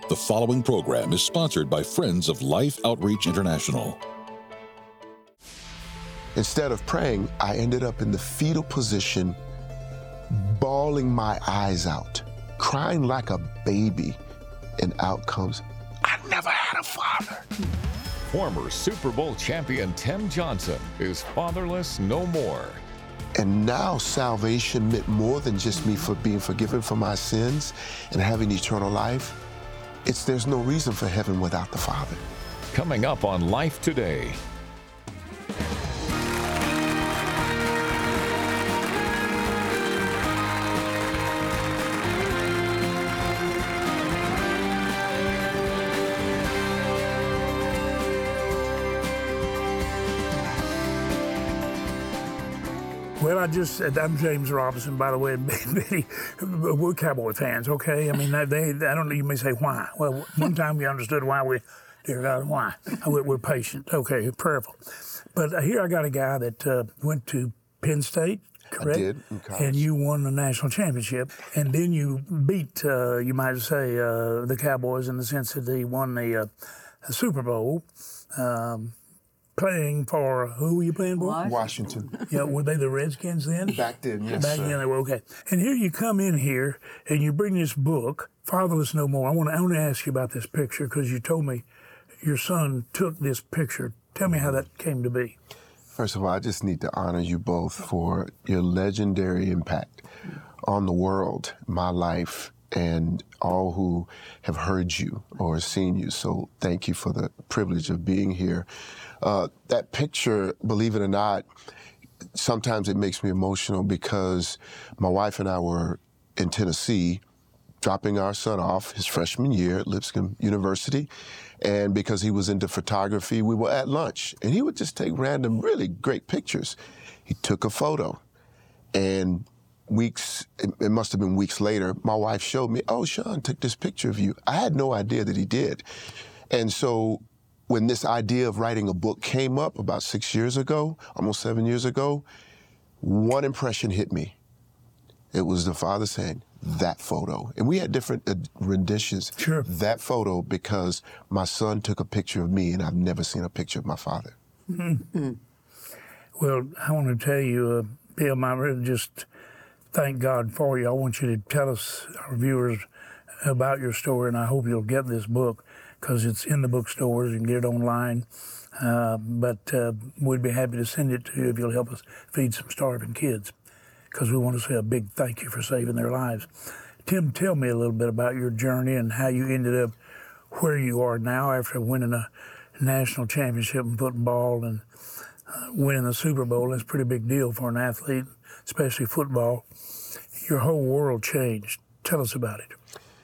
The following program is sponsored by Friends of Life Outreach International. Instead of praying, I ended up in the fetal position, bawling my eyes out, crying like a baby, and out comes, I never had a father. Former Super Bowl champion Tim Johnson is fatherless no more. And now salvation meant more than just me for being forgiven for my sins and having eternal life. There's no reason for heaven without the Father. Coming up on Life Today. Well, I'm James Robinson, by the way. We're Cowboy fans, okay? I mean, I don't know, you may say why. Well, one time we understood why dear God, why. We're patient, okay, prayerful. But here I got a guy that went to Penn State, correct? I did, in college. And you won the national championship. And then you beat, you might say, the Cowboys in the sense that they won the Super Bowl. Playing for, who were you playing for? Washington. Yeah, were they the Redskins then? Back then, yes, Back then they were, okay. And here you come in here and you bring this book, Fatherless No More. I want to ask you about this picture because you told me your son took this picture. Tell me how that came to be. First of all, I just need to honor you both for your legendary impact on the world, my life, and all who have heard you or seen you. So thank you for the privilege of being here. That picture, believe it or not, sometimes it makes me emotional because my wife and I were in Tennessee dropping our son off his freshman year at Lipscomb University. And because he was into photography, we were at lunch and he would just take random, really great pictures. He took a photo and it must have been weeks later, my wife showed me, oh, Sean took this picture of you. I had no idea that he did. And so when this idea of writing a book came up about 6 years ago, almost 7 years ago, one impression hit me. It was the father saying, that photo. And we had different renditions. Sure. That photo because my son took a picture of me and I've never seen a picture of my father. Mm-hmm. Well, I want to tell you, Bill, I really just thank God for you. I want you to tell us, our viewers, about your story, and I hope you'll get this book because it's in the bookstores. You can get it online. But we'd be happy to send it to you if you'll help us feed some starving kids because we want to say a big thank you for saving their lives. Tim, tell me a little bit about your journey and how you ended up where you are now after winning a national championship in football and winning the Super Bowl. That's a pretty big deal for an athlete, especially football. Your whole world changed. Tell us about it.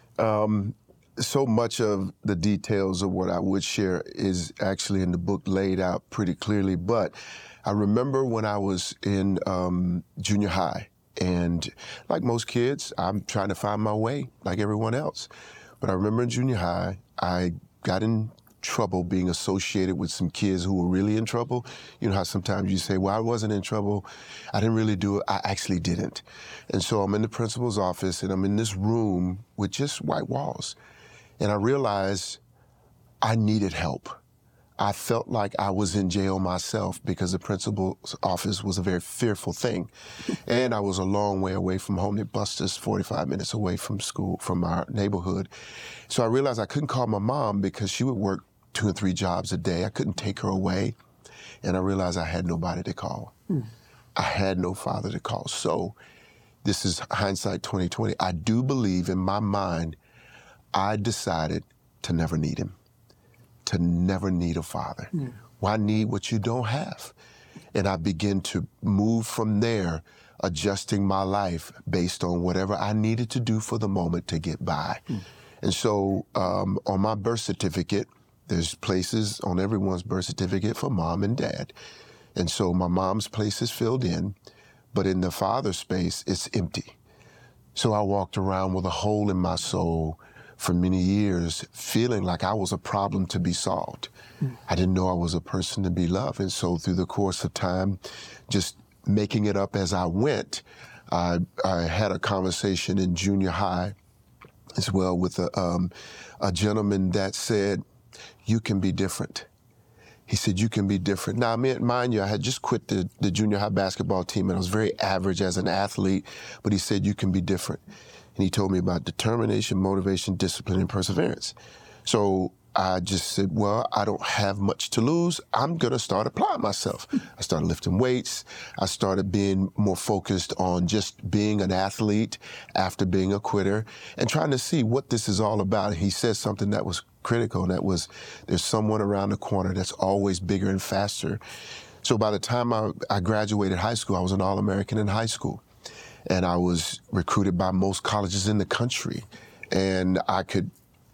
So much of the details of what I would share is actually in the book laid out pretty clearly. But I remember when I was in junior high, and like most kids, I'm trying to find my way like everyone else. But I remember in junior high, I got in trouble being associated with some kids who were really in trouble. You know how sometimes you say, well, I wasn't in trouble. I didn't really do it. I actually didn't. And so I'm in the principal's office and I'm in this room with just white walls. And I realized I needed help. I felt like I was in jail myself because the principal's office was a very fearful thing. And I was a long way away from home. They bused us 45 minutes away from school, from our neighborhood. So I realized I couldn't call my mom because she would work 2 and 3 jobs a day. I couldn't take her away. And I realized I had nobody to call. I had no father to call. So this is hindsight 2020. I do believe in my mind, I decided to never need him, to never need a father. Why need what you don't have? And I began to move from there, adjusting my life based on whatever I needed to do for the moment to get by. And so on my birth certificate, there's places on everyone's birth certificate for mom and dad. And so my mom's place is filled in, but in the father's space, it's empty. So I walked around with a hole in my soul for many years, feeling like I was a problem to be solved. I didn't know I was a person to be loved. And so through the course of time, just making it up as I went, I had a conversation in junior high as well with a gentleman that said, you can be different. He said, you can be different. Now, mind you, I had just quit the junior high basketball team, and I was very average as an athlete, but he said, you can be different. And he told me about determination, motivation, discipline, and perseverance. So I just said, well, I don't have much to lose. I'm going to start applying myself. I started lifting weights. I started being more focused on just being an athlete after being a quitter and trying to see what this is all about. And he said something that was critical, and that was, there's someone around the corner that's always bigger and faster. So by the time I graduated high school, I was an All-American in high school. And I was recruited by most colleges in the country. And I could,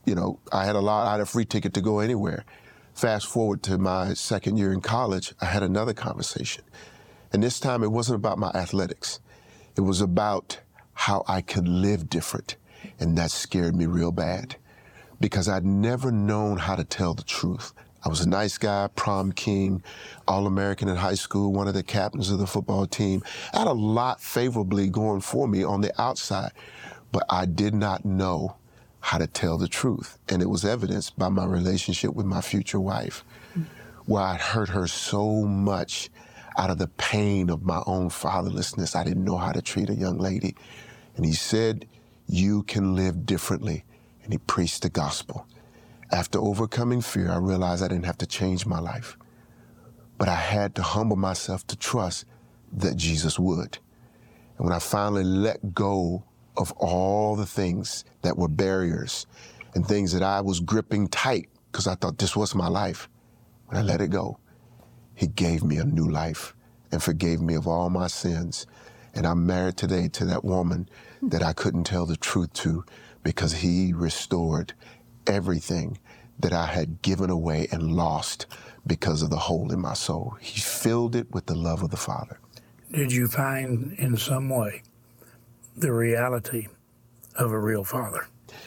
I had a free ticket to go anywhere. Fast forward to my second year in college, I had another conversation. And this time it wasn't about my athletics. It was about how I could live different. And that scared me real bad because I'd never known how to tell the truth. I was a nice guy, prom king, All-American in high school, one of the captains of the football team. I had a lot favorably going for me on the outside, but I did not know how to tell the truth. And it was evidenced by my relationship with my future wife, where I hurt her so much out of the pain of my own fatherlessness. I didn't know how to treat a young lady. And he said, you can live differently. And he preached the gospel. After overcoming fear, I realized I didn't have to change my life, but I had to humble myself to trust that Jesus would. And when I finally let go of all the things that were barriers and things that I was gripping tight because I thought this was my life, when I let it go, he gave me a new life and forgave me of all my sins. And I'm married today to that woman that I couldn't tell the truth to because he restored everything that I had given away and lost because of the hole in my soul. He filled it with the love of the Father. Did you find in some way the reality of a real father?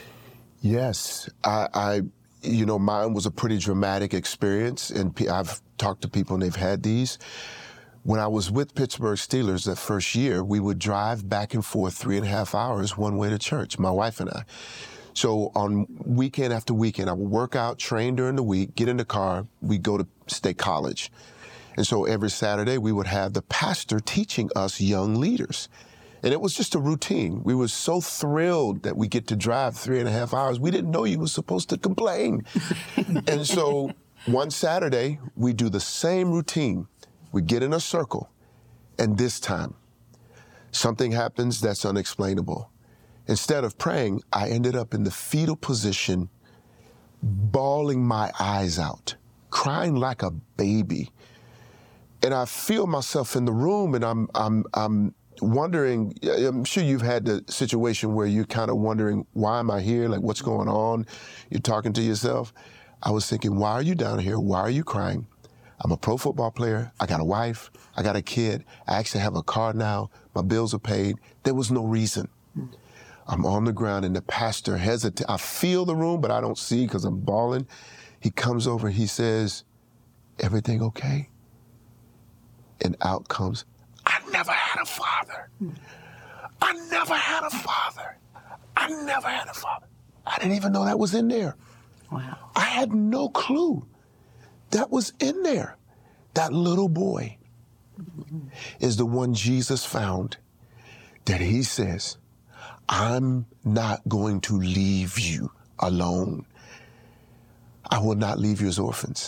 Yes. Mine was a pretty dramatic experience, and I've talked to people and they've had these. When I was with Pittsburgh Steelers that first year, we would drive back and forth 3.5 hours one way to church, my wife and I. So on weekend after weekend, I would work out, train during the week, get in the car, we'd go to State College. And so every Saturday we would have the pastor teaching us young leaders. And it was just a routine. We were so thrilled that we get to drive 3.5 hours. We didn't know you were supposed to complain. And so one Saturday, we do the same routine. We get in a circle, and this time, something happens that's unexplainable. Instead of praying, I ended up in the fetal position, bawling my eyes out, crying like a baby. And I feel myself in the room, and I'm wondering, I'm sure you've had the situation where you're kind of wondering, why am I here? Like, what's going on? You're talking to yourself. I was thinking, why are you down here? Why are you crying? I'm a pro football player. I got a wife. I got a kid. I actually have a car now. My bills are paid. There was no reason. I'm on the ground, and the pastor hesitates. I feel the room, but I don't see because I'm bawling. He comes over and he says, everything okay? And out comes, I never had a father. I never had a father. I never had a father. I didn't even know that was in there. Wow. I had no clue that was in there. That little boy is the one Jesus found that he says, I'm not going to leave you alone. I will not leave you as orphans.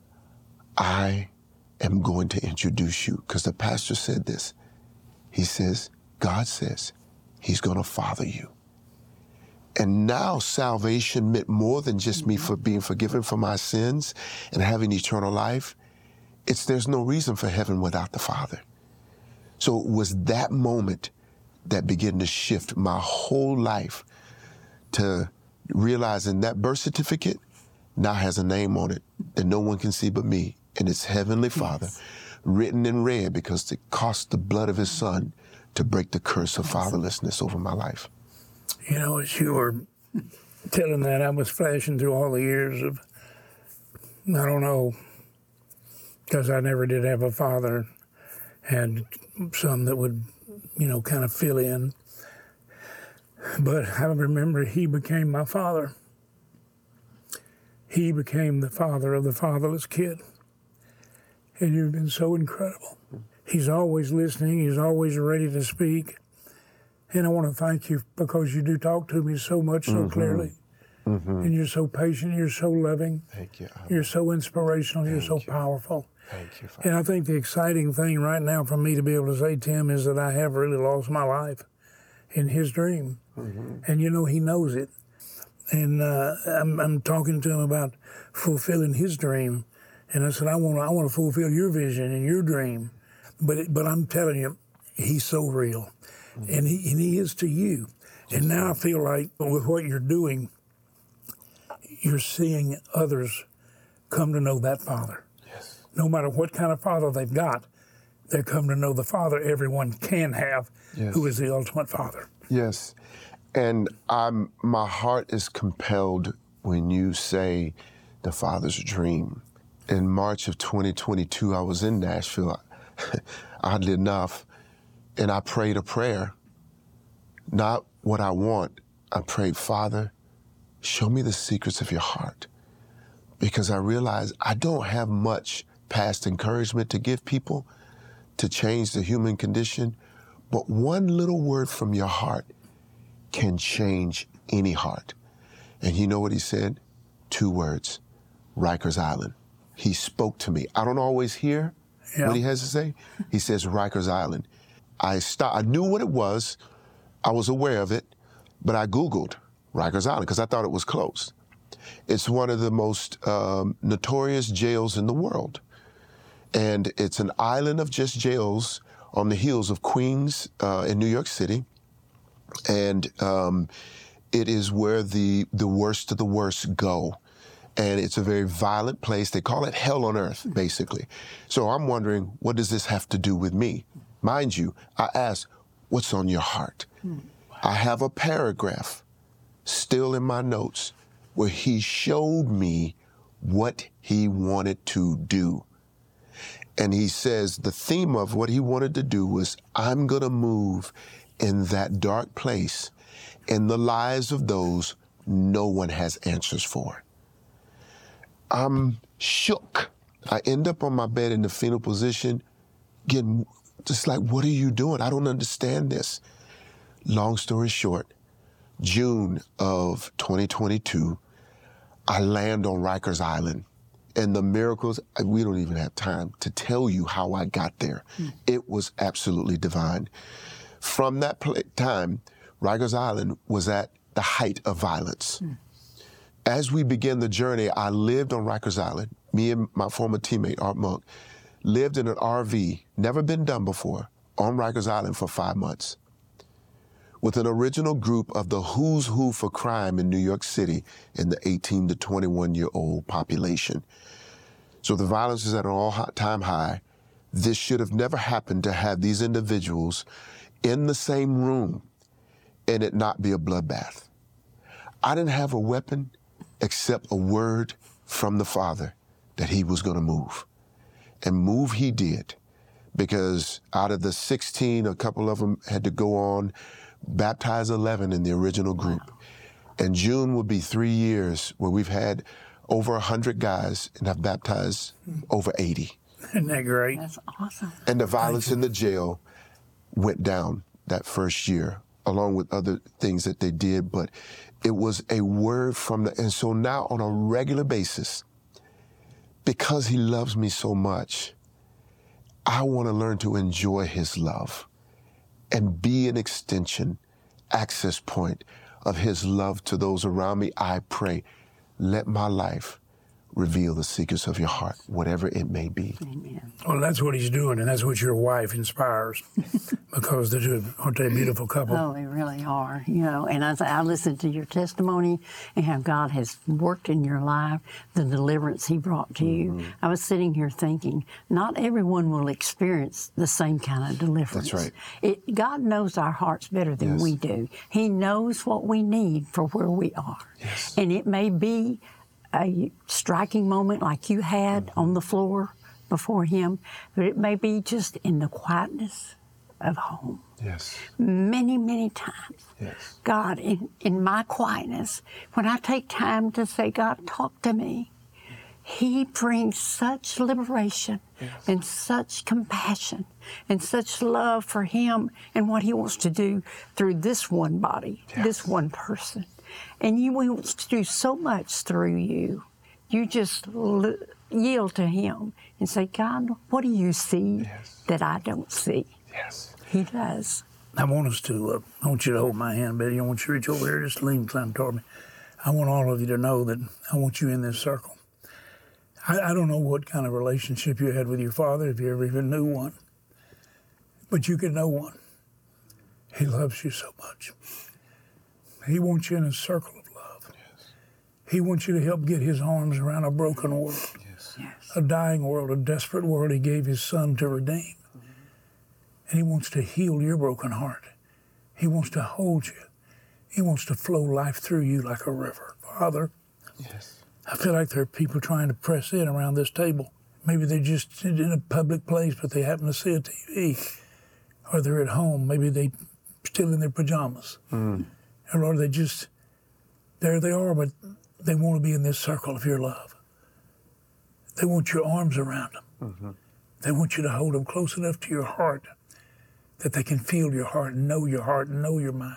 I am going to introduce you, because the pastor said this. He says, God says he's going to father you. And now salvation meant more than just me for being forgiven for my sins and having eternal life. There's no reason for heaven without the Father. So it was that moment that began to shift my whole life to realizing that birth certificate now has a name on it that no one can see but me. And it's Heavenly Father, written in red, because it cost the blood of his son to break the curse of fatherlessness over my life. You know, as you were telling that, I was flashing through all the years of, I don't know, because I never did have a father, had some that would, kind of fill in. But I remember he became my father. He became the father of the fatherless kid. And you've been so incredible. He's always listening. He's always ready to speak. And I want to thank you because you do talk to me so much, so clearly. And you're so patient. You're so loving. Thank you. You're so inspirational. You're so powerful. Thank you, Father. And I think the exciting thing right now for me to be able to say, Tim, is that I have really lost my life in his dream. And you know, he knows it. And I'm talking to him about fulfilling his dream. And I said, I want to fulfill your vision and your dream. But I'm telling you, he's so real. And he is to you. And now I feel like with what you're doing, you're seeing others come to know that Father. Yes. No matter what kind of Father they've got, they come to know the Father everyone can have, who is the ultimate Father. Yes. And my heart is compelled when you say the Father's dream. In March of 2022, I was in Nashville, oddly enough, and I prayed a prayer. Not what I want. I prayed, Father, show me the secrets of your heart. Because I realized I don't have much past encouragement to give people to change the human condition, but one little word from your heart can change any heart. And you know what he said? 2 words, Rikers Island. He spoke to me. I don't always hear what he has to say. He says Rikers Island. I knew what it was. I was aware of it, but I Googled Rikers Island because I thought it was close. It's one of the most notorious jails in the world. And it's an island of just jails on the heels of Queens in New York City. And it is where the worst of the worst go. And it's a very violent place. They call it hell on earth, basically. So I'm wondering, what does this have to do with me? Mind you, I asked, what's on your heart? I have a paragraph still in my notes where he showed me what he wanted to do. And he says the theme of what he wanted to do was, I'm going to move in that dark place in the lives of those no one has answers for. I'm shook. I end up on my bed in the fetal position, getting just like, what are you doing? I don't understand this. Long story short, June of 2022, I land on Rikers Island. And the miracles, we don't even have time to tell you how I got there. It was absolutely divine. From that time, Rikers Island was at the height of violence. As we began the journey, I lived on Rikers Island. Me and my former teammate, Art Monk, lived in an RV, never been done before, on Rikers Island for 5 months. With an original group of the who's who for crime in New York City in the 18 to 21-year-old population. So the violence is at an all-time high. This should have never happened to have these individuals in the same room and it not be a bloodbath. I didn't have a weapon except a word from the Father that he was going to move. And move he did, because out of the 16, a couple of them had to go on, baptize 11 in the original group. And June will be 3 years where we've had over 100 guys and have baptized over 80. Isn't that great? That's awesome. And the violence in the jail went down that first year, along with other things that they did, but it was a word from and so now on a regular basis, because he loves me so much, I want to learn to enjoy his love and be an extension, access point of his love to those around me. I pray, let my life reveal the secrets of your heart, whatever it may be. Amen. Well, that's what he's doing, and that's what your wife inspires, because aren't they a beautiful couple? Oh, they really are, you know. And as I listened to your testimony and how God has worked in your life, the deliverance he brought to you, I was sitting here thinking, not everyone will experience the same kind of deliverance. That's right. God knows our hearts better than we do. He knows what we need for where we are. Yes. And it may be a striking moment like you had on the floor before him, but it may be just in the quietness of home. Yes. Many, many times. Yes. God, in my quietness, when I take time to say, God, talk to me, He brings such liberation and such compassion and such love for Him and what He wants to do through this one body, this one person. And He wants to do so much through you. You just yield to Him and say, God, what do you see that I don't see? Yes. He does. I want us to, I want you to hold my hand, Betty. I want you to reach over here, just lean climb toward me. I want all of you to know that I want you in this circle. I don't know what kind of relationship you had with your father, if you ever even knew one, but you can know one. He loves you so much. He wants you in a circle of love. Yes. He wants you to help get His arms around a broken world, a dying world, a desperate world He gave His Son to redeem. And He wants to heal your broken heart. He wants to hold you. He wants to flow life through you like a river. Father, I feel like there are people trying to press in around this table. Maybe they're just in a public place, but they happen to see a TV. Or they're at home. Maybe they're still in their pajamas. Or Lord, there they are, but they want to be in this circle of your love. They want your arms around them. They want you to hold them close enough to your heart that they can feel your heart and know your mind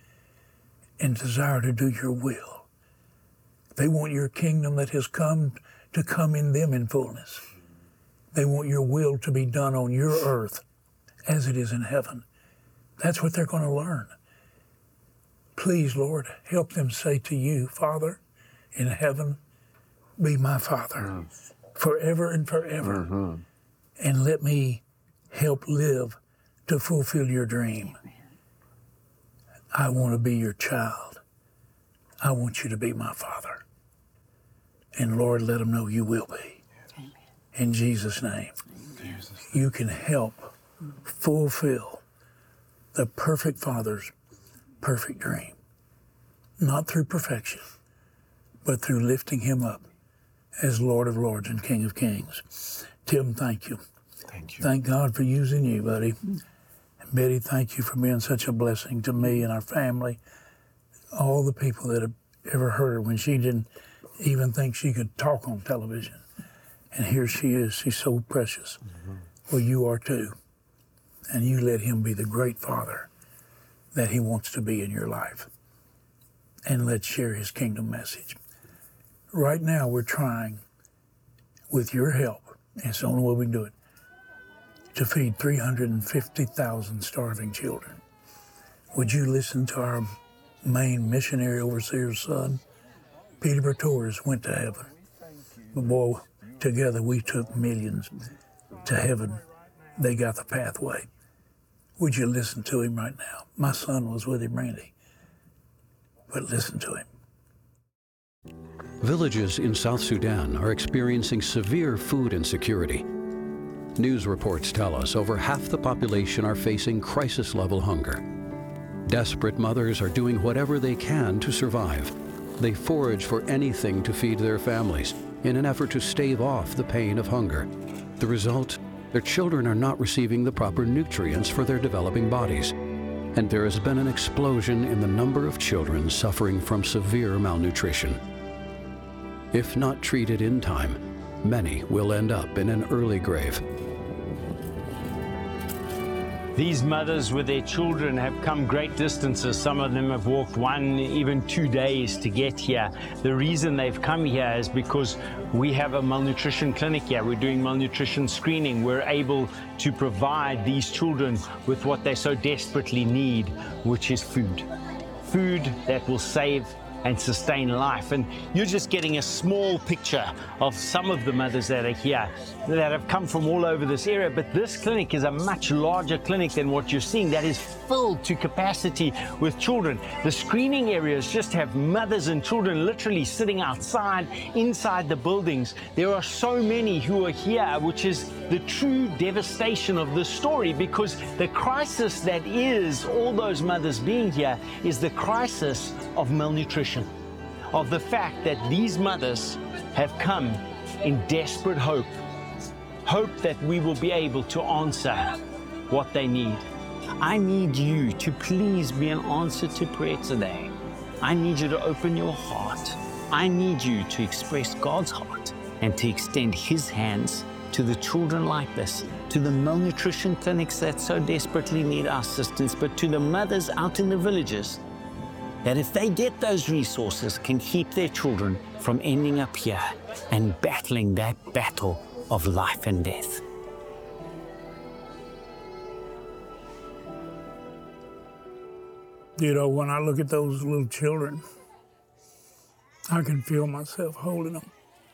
and desire to do your will. They want your kingdom that has come to come in them in fullness. They want your will to be done on your earth as it is in heaven. That's what they're going to learn. Please, Lord, help them say to you, Father in heaven, be my Father forever and forever. And let me help live to fulfill your dream. I want to be your child. I want you to be my Father. And Lord, let them know you will be. Amen. In Jesus' name, you can help fulfill the perfect Father's perfect dream. Not through perfection, but through lifting Him up as Lord of Lords and King of Kings. Tim, thank you. Thank you. Thank God for using you, buddy. And Betty, thank you for being such a blessing to me and our family. All the people that have ever heard her when she didn't even think she could talk on television. And here she is. She's so precious. Well, you are too. And you let Him be the great Father that He wants to be in your life. And let's share His kingdom message. Right now, we're trying, with your help, and it's the only way we can do it, to feed 350,000 starving children. Would you listen to our main missionary overseer's son? Peter Torres went to heaven. But boy, together we took millions to heaven. They got the pathway. Would you listen to him right now? My son was with him, Randy. But listen to him. Villages in South Sudan are experiencing severe food insecurity. News reports tell us over half the population are facing crisis-level hunger. Desperate mothers are doing whatever they can to survive. They forage for anything to feed their families in an effort to stave off the pain of hunger. The result? Their children are not receiving the proper nutrients for their developing bodies. And there has been an explosion in the number of children suffering from severe malnutrition. If not treated in time, many will end up in an early grave. These mothers with their children have come great distances. Some of them have walked 1, even 2 days to get here. The reason they've come here is because we have a malnutrition clinic here. We're doing malnutrition screening. We're able to provide these children with what they so desperately need, which is food. Food that will save and sustain life. And you're just getting a small picture of some of the mothers that are here that have come from all over this area. But this clinic is a much larger clinic than what you're seeing that is filled to capacity with children. The screening areas just have mothers and children literally sitting outside, inside the buildings. There are so many who are here, which is the true devastation of this story, because the crisis that is all those mothers being here is the crisis of malnutrition, of the fact that these mothers have come in desperate hope that we will be able to answer what they need. I need you to please be an answer to prayer today. I need you to open your heart. I need you to express God's heart and to extend His hands to the children like this, to the malnutrition clinics that so desperately need our assistance, but to the mothers out in the villages that if they get those resources can keep their children from ending up here and battling that battle of life and death. You know, when I look at those little children, I can feel myself holding them.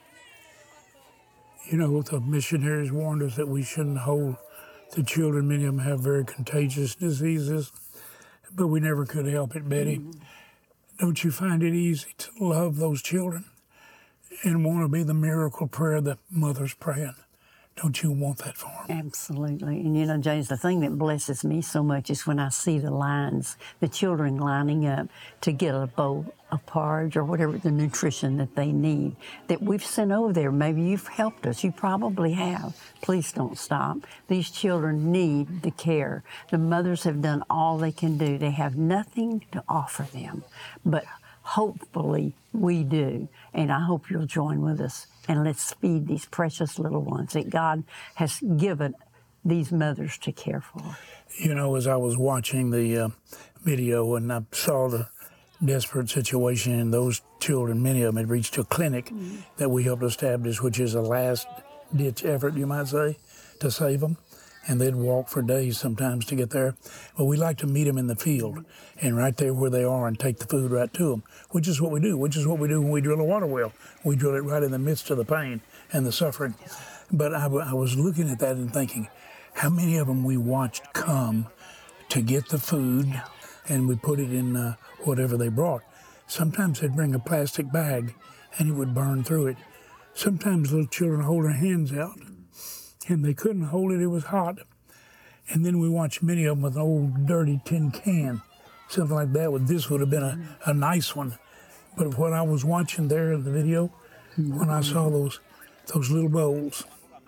You know, the missionaries warned us that we shouldn't hold the children. Many of them have very contagious diseases, but we never could help it, Betty. Don't you find it easy to love those children and want to be the miracle prayer that mother's praying? Don't you want that for them? Absolutely. And you know, James, the thing that blesses me so much is when I see the lines, the children lining up to get a bowl of porridge or whatever the nutrition that they need, that we've sent over there. Maybe you've helped us. You probably have. Please don't stop. These children need the care. The mothers have done all they can do. They have nothing to offer them, but hopefully we do. And I hope you'll join with us. And let's feed these precious little ones that God has given these mothers to care for. You know, as I was watching the video and I saw the desperate situation in those children, many of them had reached a clinic that we helped establish, which is a last-ditch effort, you might say, to save them. And they'd walk for days sometimes to get there. Well, we like to meet them in the field and right there where they are and take the food right to them, which is what we do, when we drill a water well. We drill it right in the midst of the pain and the suffering. But I was looking at that and thinking, how many of them we watched come to get the food and we put it in whatever they brought. Sometimes they'd bring a plastic bag and it would burn through it. Sometimes little children hold their hands out and they couldn't hold it, it was hot. And then we watched many of them with an old dirty tin can, something like that. This would have been a nice one. But what I was watching there in the video, when I saw those little bowls,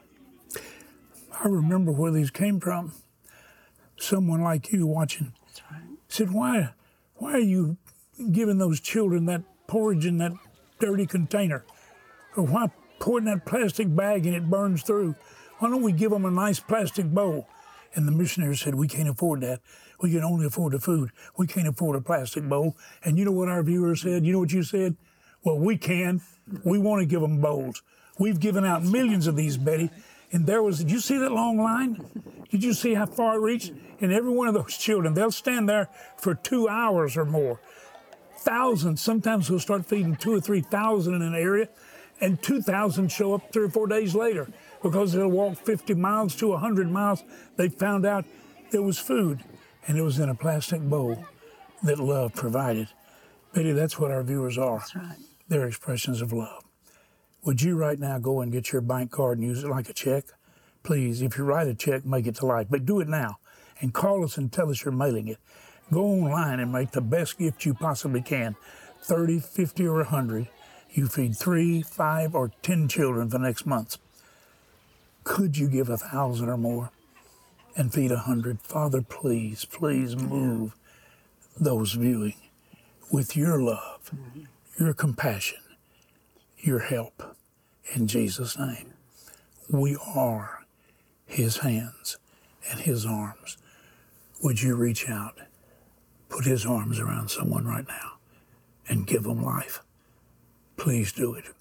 I remember where these came from. Someone like you watching said, why are you giving those children that porridge in that dirty container? Or why pour it in that plastic bag and it burns through? Why don't we give them a nice plastic bowl? And the missionaries said, we can't afford that. We can only afford the food. We can't afford a plastic bowl. And you know what our viewers said? You know what you said? Well, we can. We want to give them bowls. We've given out millions of these, Betty. And did you see that long line? Did you see how far it reached? And every one of those children, they'll stand there for 2 hours or more. Thousands, sometimes we'll start feeding 2,000 or 3,000 in an area, and 2,000 show up 3 or 4 days later because they'll walk 50 miles to 100 miles. They found out there was food, and it was in a plastic bowl that love provided. Betty, that's what our viewers are. That's right. They're expressions of love. Would you right now go and get your bank card and use it like a check? Please, if you write a check, make it to Life, but do it now. And call us and tell us you're mailing it. Go online and make the best gift you possibly can. 30, 50, or 100. You feed 3, 5, or 10 children for next month. Could you give 1,000 or more and feed 100? Father, please, please move those viewing with your love, your compassion, your help. In Jesus' name, we are His hands and His arms. Would you reach out, put His arms around someone right now and give them life? Please do it.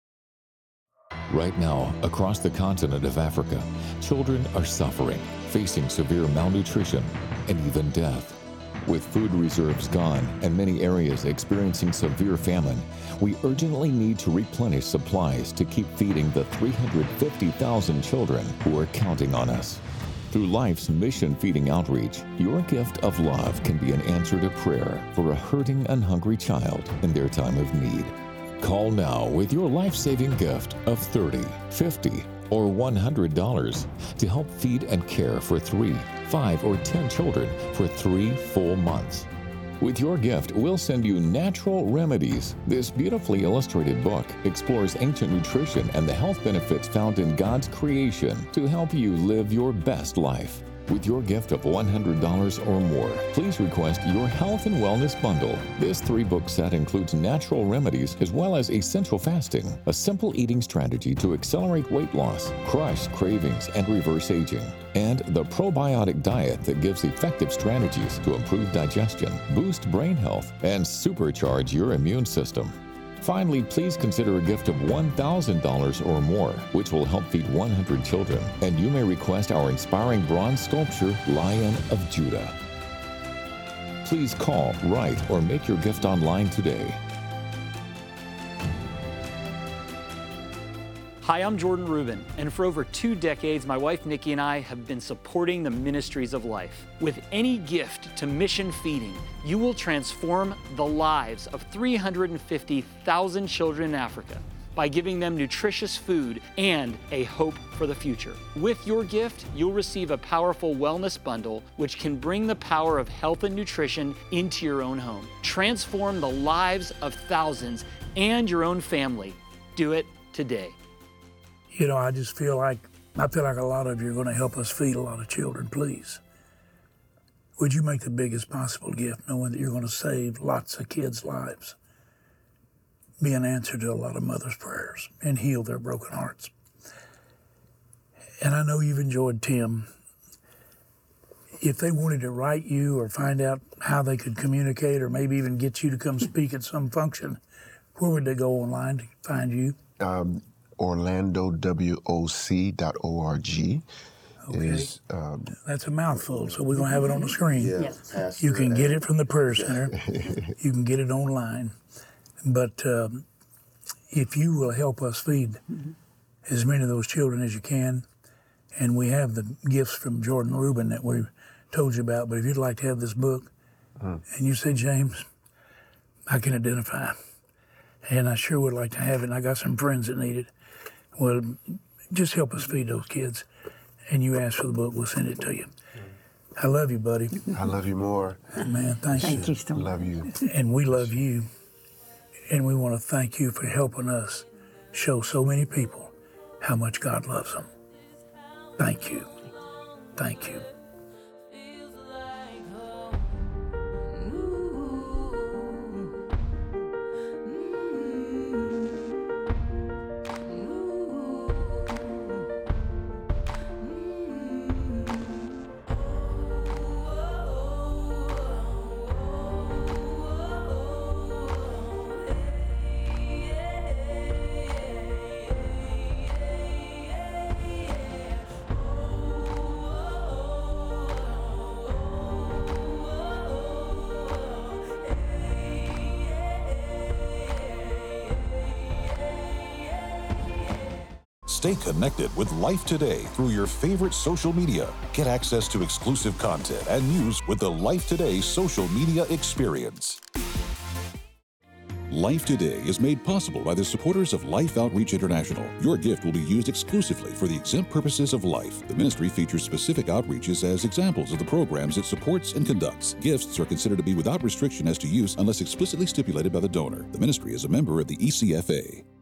Right now, across the continent of Africa, children are suffering, facing severe malnutrition and even death. With food reserves gone and many areas experiencing severe famine, we urgently need to replenish supplies to keep feeding the 350,000 children who are counting on us. Through Life's mission feeding outreach, your gift of love can be an answer to prayer for a hurting and hungry child in their time of need. Call now with your life-saving gift of $30, $50, or $100 to help feed and care for 3, 5, or 10 children for 3 full months. With your gift, we'll send you Natural Remedies. This beautifully illustrated book explores ancient nutrition and the health benefits found in God's creation to help you live your best life. With your gift of $100 or more, please request your Health and Wellness Bundle. This 3-book set includes natural remedies as well as essential fasting, a simple eating strategy to accelerate weight loss, crush cravings, and reverse aging, and the probiotic diet that gives effective strategies to improve digestion, boost brain health, and supercharge your immune system. Finally, please consider a gift of $1,000 or more, which will help feed 100 children, and you may request our inspiring bronze sculpture, Lion of Judah. Please call, write, or make your gift online today. Hi, I'm Jordan Rubin, and for over 2 decades, my wife Nikki and I have been supporting the Ministries of Life. With any gift to mission feeding, you will transform the lives of 350,000 children in Africa by giving them nutritious food and a hope for the future. With your gift, you'll receive a powerful wellness bundle which can bring the power of health and nutrition into your own home. Transform the lives of thousands and your own family. Do it today. You know, I feel like a lot of you are going to help us feed a lot of children, please. Would you make the biggest possible gift, knowing that you're going to save lots of kids' lives, be an answer to a lot of mothers' prayers, and heal their broken hearts? And I know you've enjoyed Tim. If they wanted to write you or find out how they could communicate or maybe even get you to come speak at some function, where would they go online to find you? OrlandoWOC.org. Okay. That's a mouthful, so we're going to have it on the screen. Yes. You can get it from the prayer center. You can get it online. But if you will help us feed as many of those children as you can, and we have the gifts from Jordan Rubin that we told you about, but if you'd like to have this book, and you say, James, I can identify, and I sure would like to have it, and I got some friends that need it, well, just help us feed those kids. And you ask for the book, we'll send it to you. I love you, buddy. I love you more. Man, thank you. Thank you so much. Love you. And we love you. And we want to thank you for helping us show so many people how much God loves them. Thank you. Thank you. Stay connected with Life Today through your favorite social media. Get access to exclusive content and news with the Life Today social media experience. Life Today is made possible by the supporters of Life Outreach International. Your gift will be used exclusively for the exempt purposes of life. The ministry features specific outreaches as examples of the programs it supports and conducts. Gifts are considered to be without restriction as to use unless explicitly stipulated by the donor. The ministry is a member of the ECFA.